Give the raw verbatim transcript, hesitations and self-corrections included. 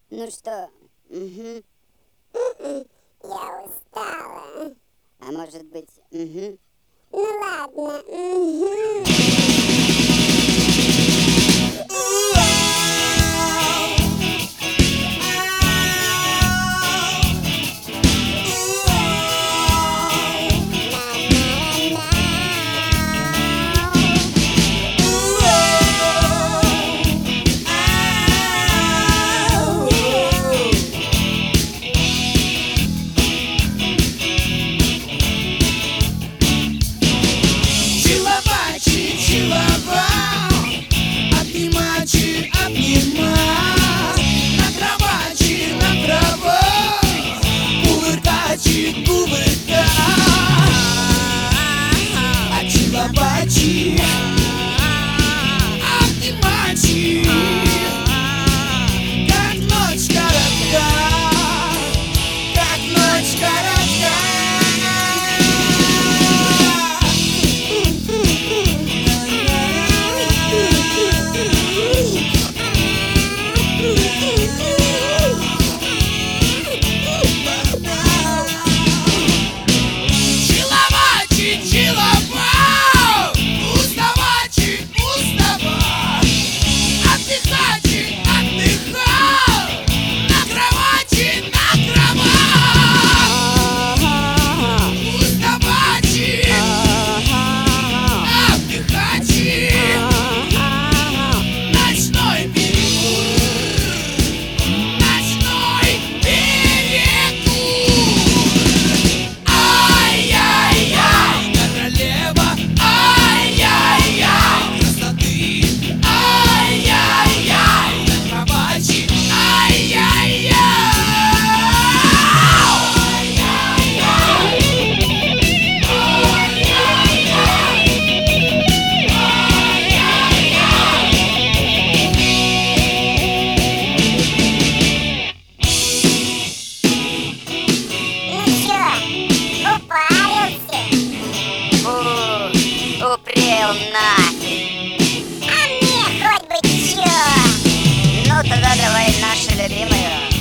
Ну что? Угу. Я устала. А может быть, угу. Ну ладно. Угу. Бачи, обнимачи, как ночь коротка, как ночь коротка. Чиловачи, чилова. Упрел нафиг. А мне хоть бы чё. Ну тогда давай нашу любимую